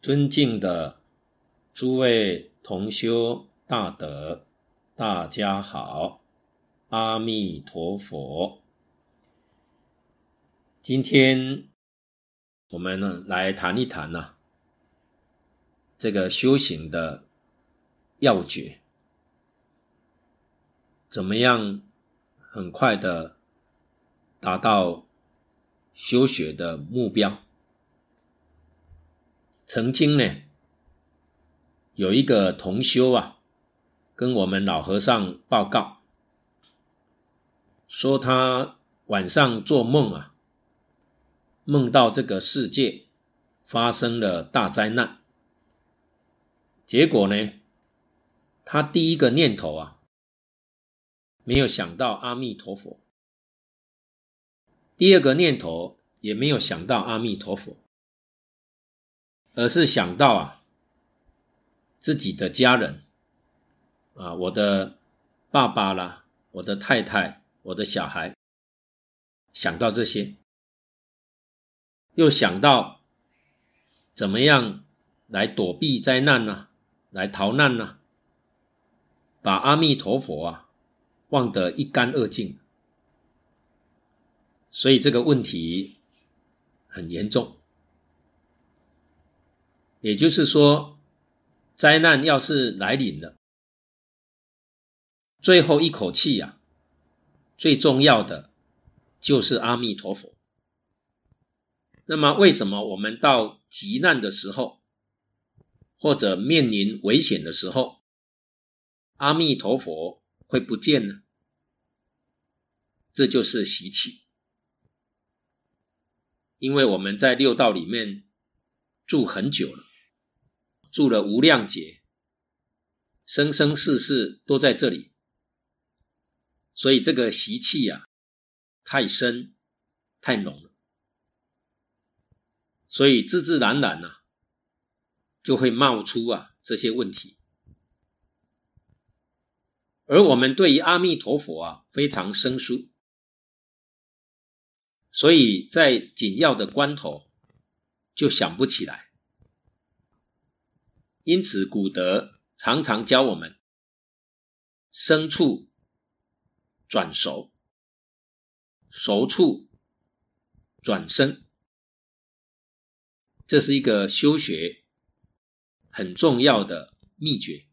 尊敬的诸位同修大德，大家好，阿弥陀佛。今天我们来谈一谈这个修行的要诀，怎么样很快的达到修学的目标。曾经呢，有一个同修跟我们老和尚报告，说他晚上做梦梦到这个世界发生了大灾难。结果呢，他第一个念头没有想到阿弥陀佛，第二个念头也没有想到阿弥陀佛，而是想到自己的家人我的爸爸啦，我的太太，我的小孩，想到这些，又想到怎么样来躲避灾难来逃难把阿弥陀佛忘得一干二净。所以这个问题很严重。也就是说，灾难要是来临了，最后一口气最重要的就是阿弥陀佛。那么为什么我们到急难的时候，或者面临危险的时候，阿弥陀佛会不见呢？这就是习气。因为我们在六道里面住很久了，住了无量劫，生生世世都在这里，所以这个习气太深太浓了，所以自自然然就会冒出这些问题。而我们对于阿弥陀佛非常生疏，所以在紧要的关头就想不起来。因此古德常常教我们生处转熟，熟处转生，这是一个修学很重要的秘诀。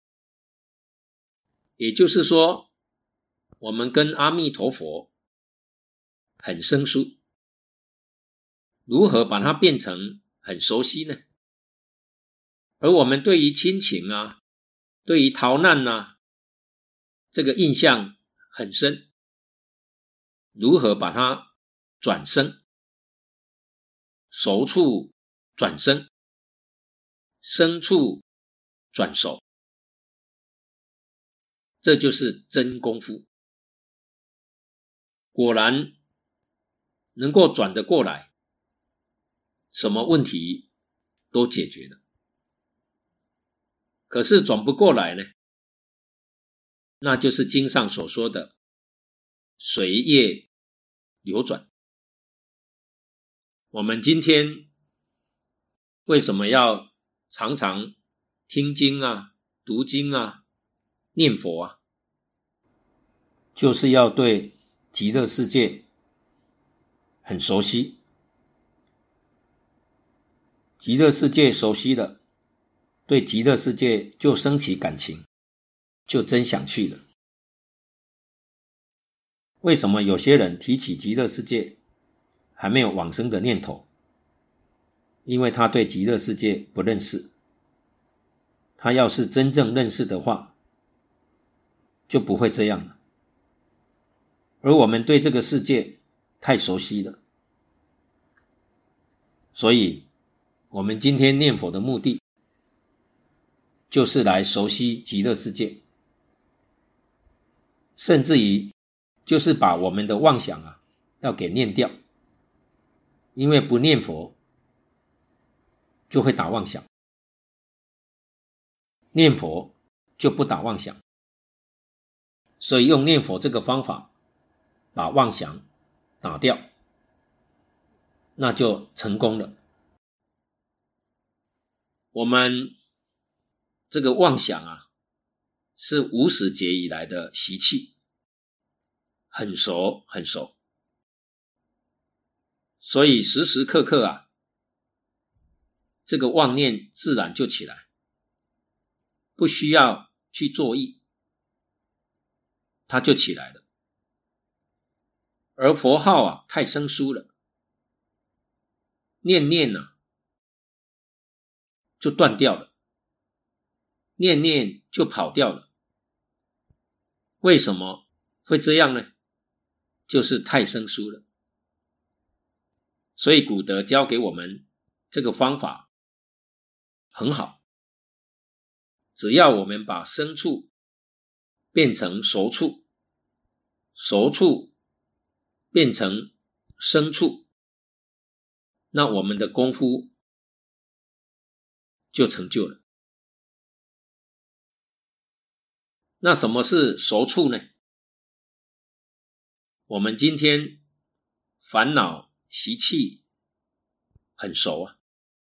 也就是说，我们跟阿弥陀佛很生疏，如何把它变成很熟悉呢？而我们对于亲情对于逃难这个印象很深，如何把它转生？熟处转生，生处转熟，这就是真功夫。果然能够转得过来，什么问题都解决了。可是转不过来呢，那就是经上所说的随业流转。我们今天为什么要常常听经读经念佛就是要对极乐世界很熟悉。极乐世界熟悉了，对极乐世界就升起感情，就真想去了。为什么有些人提起极乐世界还没有往生的念头？因为他对极乐世界不认识。他要是真正认识的话，就不会这样了。而我们对这个世界太熟悉了，所以我们今天念佛的目的就是来熟悉极乐世界，甚至于就是把我们的妄想要给念掉。因为不念佛就会打妄想，念佛就不打妄想，所以用念佛这个方法把妄想打掉，那就成功了。 我们这个妄想啊，是无始劫以来的习气，很熟很熟，所以时时刻刻啊，这个妄念自然就起来，不需要去作意，它就起来了。而佛号啊，太生疏了，念念啊就断掉了，念念就跑掉了。为什么会这样呢？就是太生疏了。所以古德教给我们这个方法很好，只要我们把生处变成熟处，熟处变成生处，那我们的功夫就成就了。那什么是熟处呢？我们今天烦恼习气很熟啊，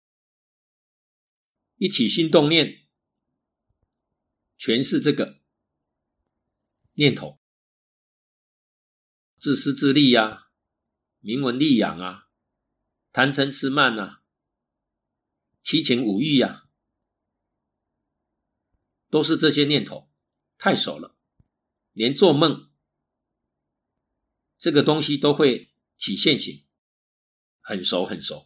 一起心动念全是这个念头，自私自利啊，名闻利养啊，贪嗔痴慢啊，七情五欲啊，都是这些念头，太熟了，连做梦这个东西都会起现行，很熟很熟。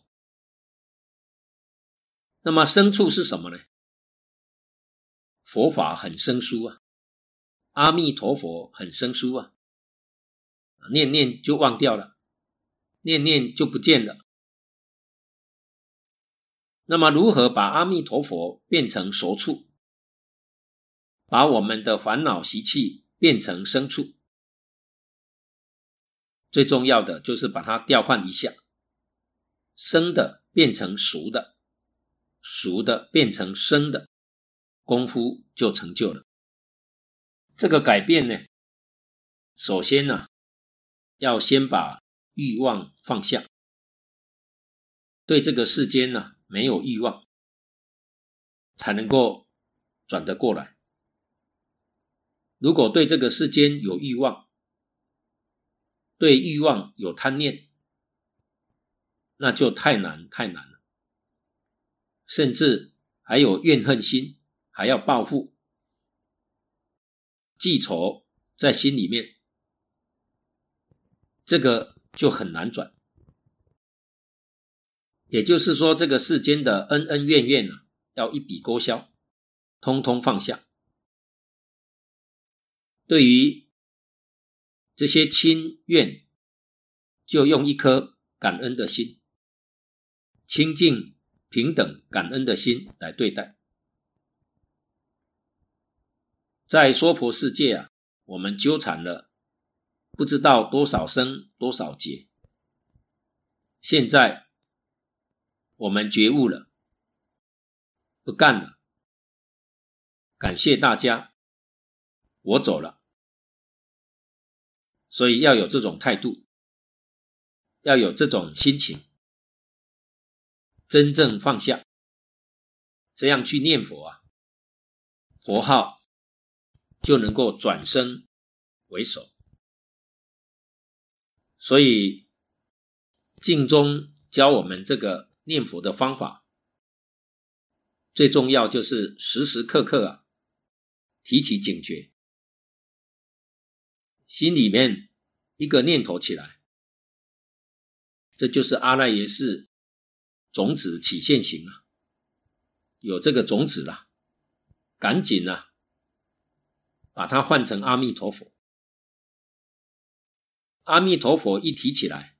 那么生处是什么呢？佛法很生疏啊，阿弥陀佛很生疏啊，念念就忘掉了，念念就不见了。那么如何把阿弥陀佛变成熟处，把我们的烦恼习气变成生处？最重要的就是把它调换一下，生的变成熟的，熟的变成生的，功夫就成就了。这个改变呢，首先呢，要先把欲望放下，对这个世间呢没有欲望，才能够转得过来。如果对这个世间有欲望，对欲望有贪念，那就太难太难了，甚至还有怨恨心，还要报复，记仇在心里面，这个就很难转。也就是说，这个世间的恩恩怨怨啊，要一笔勾销，通通放下。对于这些亲怨，就用一颗感恩的心，清净平等感恩的心来对待。在娑婆世界啊，我们纠缠了不知道多少生多少劫，现在我们觉悟了，不干了，感谢大家，我走了。所以要有这种态度，要有这种心情，真正放下，这样去念佛啊，佛号就能够转生为熟。所以经中教我们这个念佛的方法，最重要就是时时刻刻啊，提起警觉，心里面一个念头起来，这就是阿赖耶识种子起现行啊，有这个种子啦，赶紧啊，把它换成阿弥陀佛。阿弥陀佛一提起来，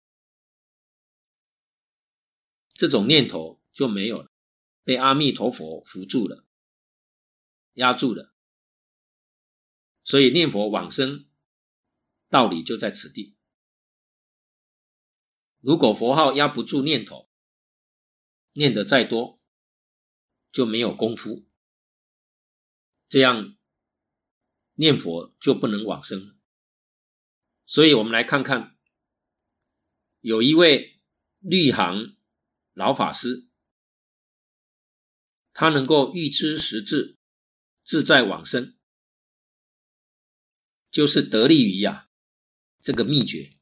这种念头就没有了，被阿弥陀佛扶住了，压住了。所以念佛往生道理就在此地。如果佛号压不住念头，念得再多就没有功夫，这样念佛就不能往生了。所以我们来看看，有一位律行老法师， 他能够预知时至，自在往生，就是得力于这个秘诀。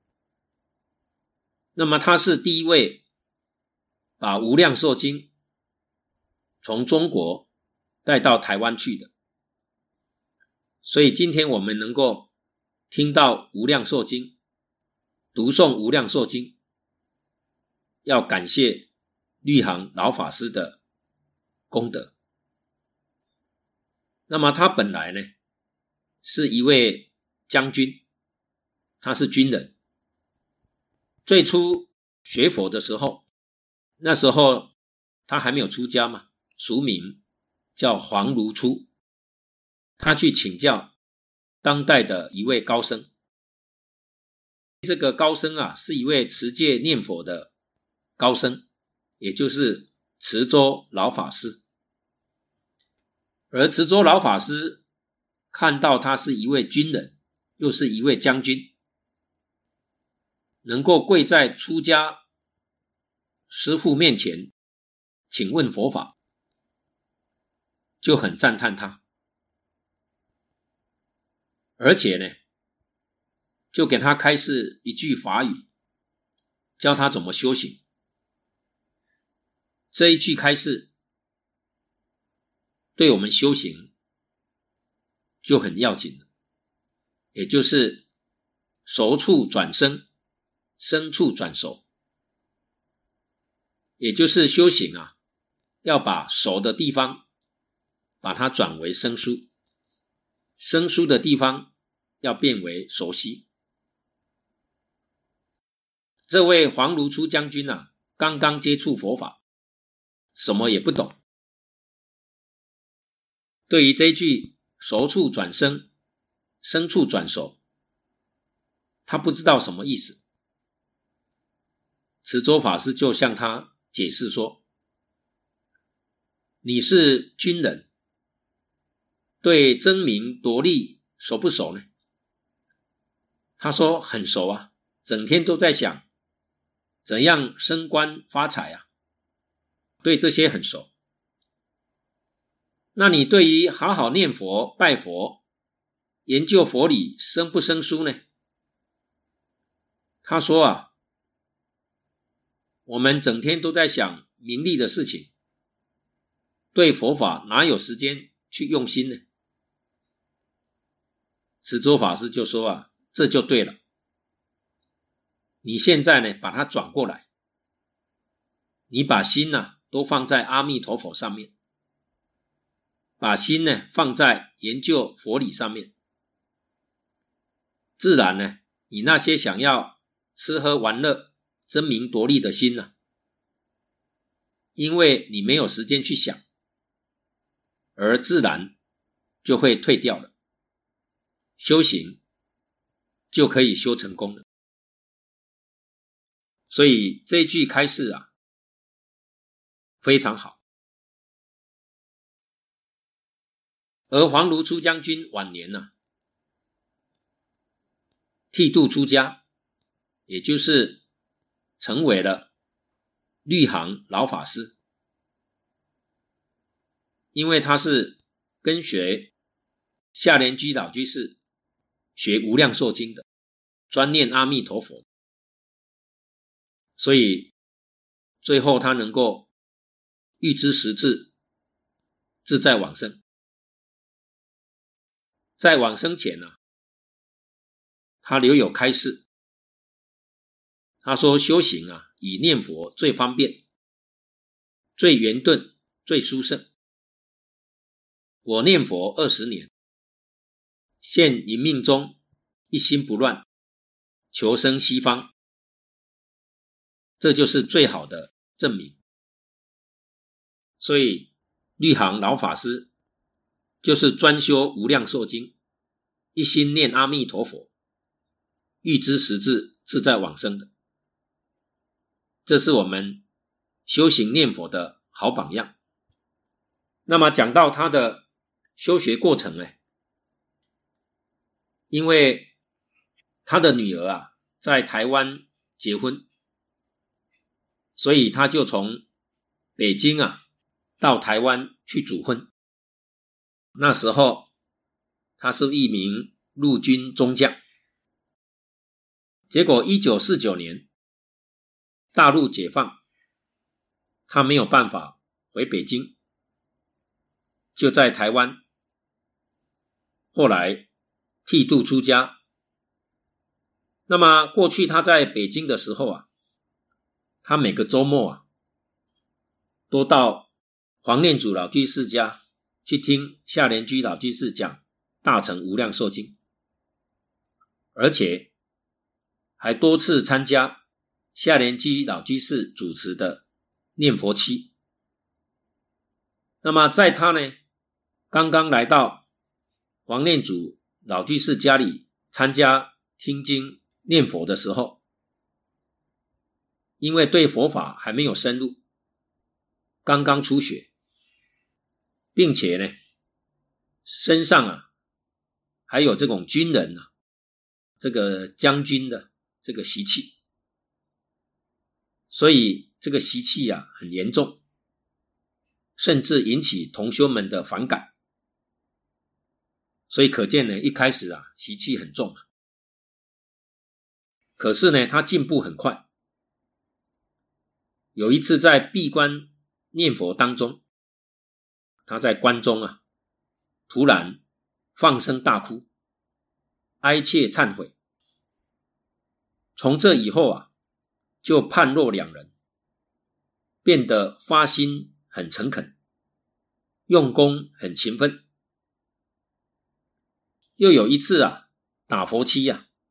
那么他是第一位把无量寿经从中国带到台湾去的，所以今天我们能够听到无量寿经，读诵无量寿经，要感谢律航老法师的功德。那么他本来呢是一位将军，他是军人。最初学佛的时候，那时候他还没有出家嘛，俗名叫黄如初。他去请教当代的一位高僧，这个高僧是一位持戒念佛的高僧，也就是慈州老法师。而慈州老法师看到他是一位军人，又是一位将军，能够跪在出家师父面前请问佛法，就很赞叹他，而且呢就给他开示一句法语，教他怎么修行。这一句开示对我们修行就很要紧了，也就是熟处转生，生处转熟。也就是修行要把熟的地方把它转为生疏，生疏的地方要变为熟悉。这位黄如初将军刚刚接触佛法，什么也不懂，对于这一句熟处转生，生处转熟，他不知道什么意思。慈州法师就向他解释说，你是军人，对争名夺利熟不熟呢？他说很熟整天都在想怎样升官发财对这些很熟。那你对于好好念佛拜佛研究佛理生不生疏呢？他说我们整天都在想名利的事情，对佛法哪有时间去用心呢？慈州法师就说这就对了，你现在呢把它转过来，你把心都放在阿弥陀佛上面，把心呢放在研究佛理上面，自然呢你那些想要吃喝玩乐争名夺利的心因为你没有时间去想，而自然就会退掉了，修行就可以修成功了。所以这一句开示非常好。而黄如初将军晚年剃度出家，也就是成为了律航老法师。因为他是跟学夏莲居老居士学无量寿经的，专念阿弥陀佛，所以最后他能够预知时至，自在往生。在往生前他留有开示，他说修行以念佛最方便，最圆顿，最殊胜。我念佛20年，现一命中一心不乱，求生西方，这就是最好的证明。所以律航老法师就是专修无量寿经，一心念阿弥陀佛，预知时至，自在往生的。这是我们修行念佛的好榜样。那么讲到他的修学过程因为他的女儿在台湾结婚，所以他就从北京到台湾去主婚。那时候他是一名陆军中将。结果1949年大陆解放，他没有办法回北京，就在台湾，后来剃度出家。那么过去他在北京的时候他每个周末都到黄念祖老居士家去听夏莲居老居士讲大乘无量寿经，而且还多次参加夏莲居老居士主持的念佛期。那么在他呢刚刚来到黄念祖老居士家里参加听经念佛的时候，因为对佛法还没有深入，刚刚初学，并且呢身上还有这种军人这个将军的这个习气，所以这个习气很严重，甚至引起同修们的反感。所以可见呢一开始习气很重。可是呢他进步很快。有一次在闭关念佛当中，他在关中突然放声大哭，哀切忏悔。从这以后就判若两人，变得发心很诚恳，用功很勤奋。又有一次打佛七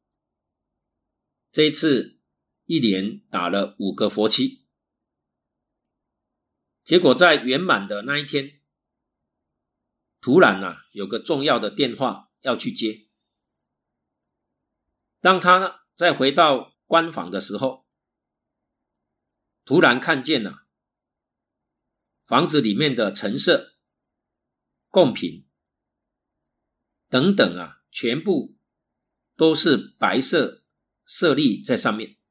这一次一连打了5个佛七。结果在圆满的那一天，突然有个重要的电话要去接。当他再回到关房的时候，突然看见房子里面的陈设、贡品等等全部都是白色舍利在上面。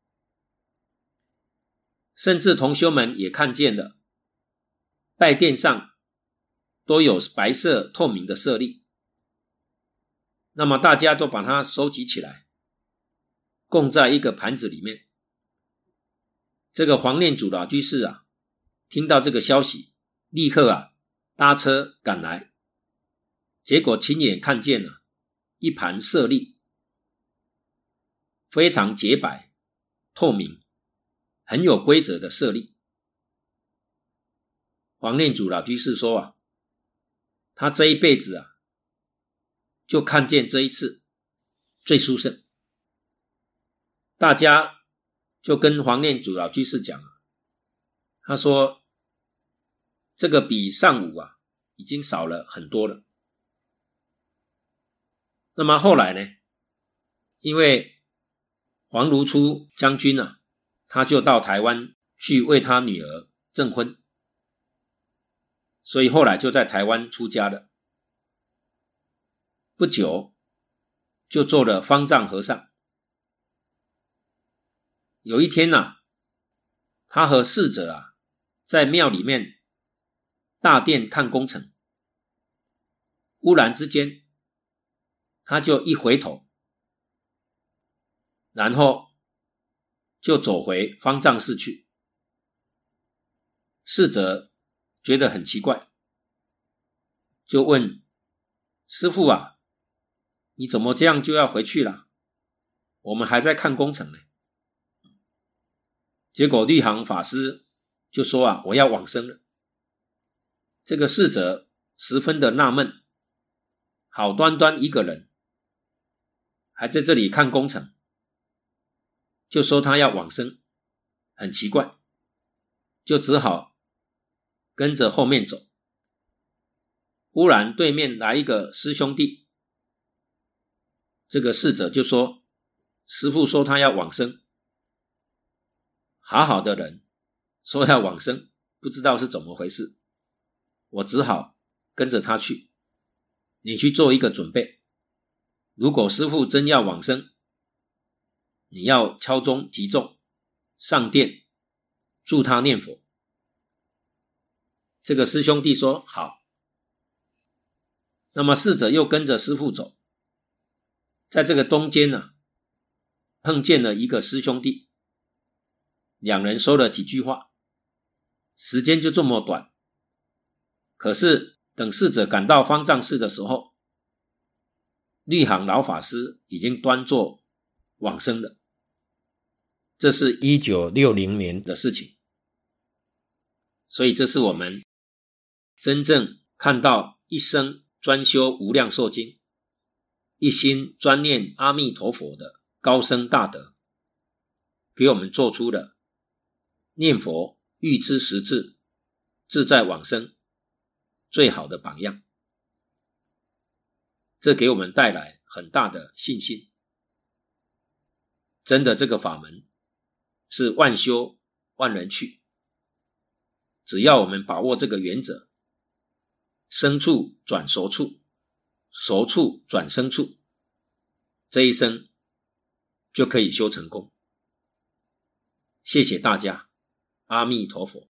甚至同修们也看见了拜垫上都有白色透明的舍利。那么大家都把它收集起来，供在一个盘子里面。这个黄念祖老居士听到这个消息，立刻搭车赶来，结果亲眼看见了一盘舍利，非常洁白透明，很有规则的舍利。黄念祖老居士说他这一辈子就看见这一次最殊胜。大家就跟黄念祖老居士讲他说这个比上午已经少了很多了。那么后来呢，因为黄如初将军他就到台湾去为他女儿证婚，所以后来就在台湾出家了。不久就做了方丈和尚。有一天他和侍者在庙里面大殿看工程，忽然之间他就一回头，然后就走回方丈室去。侍者觉得很奇怪，就问师父你怎么这样就要回去了？我们还在看工程呢。结果律航法师就说我要往生了。这个侍者十分的纳闷，好端端一个人还在这里看工程，就说他要往生，很奇怪，就只好跟着后面走。忽然对面来一个师兄弟，这个侍者就说师父说他要往生。好好的人说要往生，不知道是怎么回事，我只好跟着他去。你去做一个准备，如果师父真要往生，你要敲钟击钟，上殿助他念佛。 这个师兄弟说好。那么侍者又跟着师父走，在这个中间呢，碰见了一个师兄弟，两人说了几句话，时间就这么短。可是等侍者赶到方丈室的时候，律行老法师已经端坐往生了。这是1960年的事情。所以这是我们真正看到一生专修无量寿经，一心专念阿弥陀佛的高僧大德，给我们做出了念佛欲知实质，自在往生最好的榜样。这给我们带来很大的信心。真的，这个法门是万修万人去，只要我们把握这个原则，生处转熟处，熟处转生处，这一生就可以修成功。谢谢大家，阿弥陀佛。